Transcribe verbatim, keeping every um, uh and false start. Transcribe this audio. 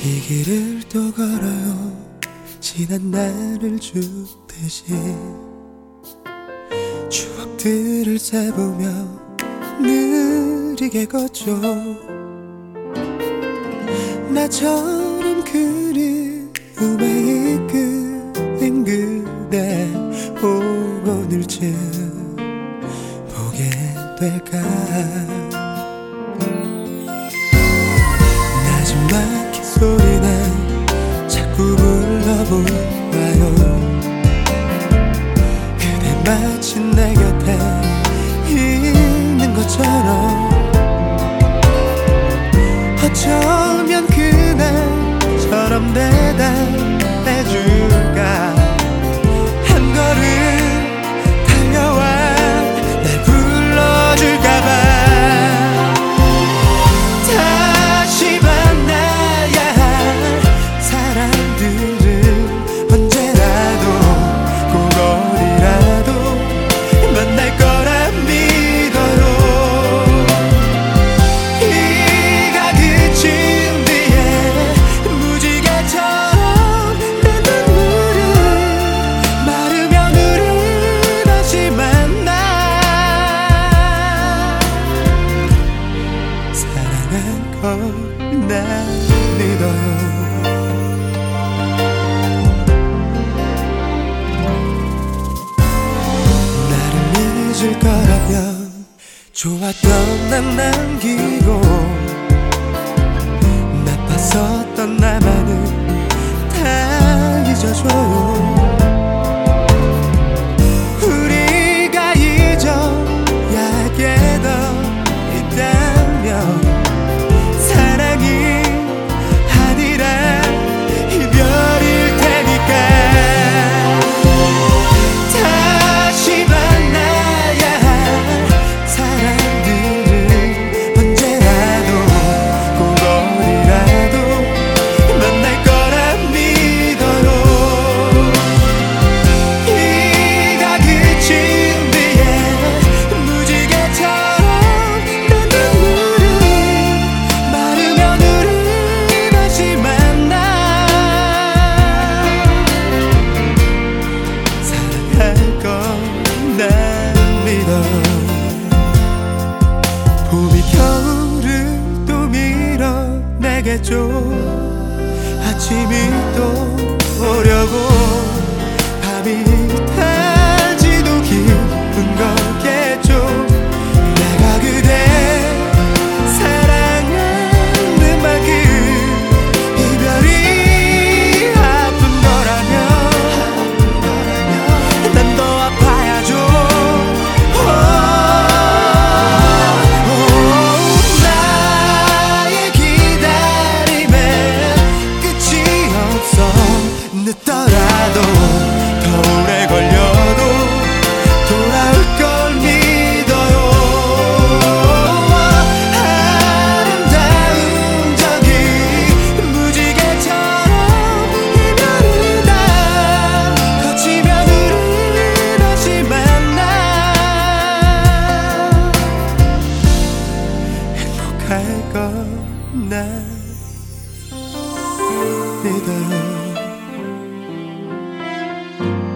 이 길을 또 걸어요. 지난 날을 줍듯이 추억들을 세보며 느리게 걷죠. 나처럼 그리움에 이끌린 그대 오늘쯤 보게 될까. 나지막히 소리는 자꾸 불러볼까요. 그대 마치 내 곁에 있는 것처럼 어쩌면 그날처럼 대답해줄까. 한 걸음 달려와 날 불러줄까봐. 다시 만나야 할 사람들을 언제라도 꼭 어디라도 만날 거라 믿어요. 이가 그친 뒤에 무지개처럼 내 눈물은 마르며 느릿하지만 나 사랑한 걸 난 믿어요. 나를 잊을 거라면 좋았던 난 남기고 나빴었던 나만은 다 잊어줘요. 우리가 잊어야 할 게 더 있다면 사랑이 아니라 이별일 테니까. 다시 만나야 할 사람들을 언제라도 꼭 어디라도 만날 거라 믿어요. 이가 그친 뒤에 무지개처럼 내 눈물은 마르며 느릿하지만 나 사랑할 건 난 믿어. 봄이 겨울을 또 밀어내겠죠. 아침이 또 오려고 밤이 타지도 기쁜 거겠죠. 내가 그대 사랑하는 만큼 이별이 아픈 거라면 난 더 아파야죠. 오, 오, 나의 기다림에 끝이 없어. 늦더라도 더 오래 걸려도 돌아올 걸 믿어요. 아름다운 저기 무지개처럼 이별은 다 거치며 느릿하지만 나 행복할 건 난 믿어요.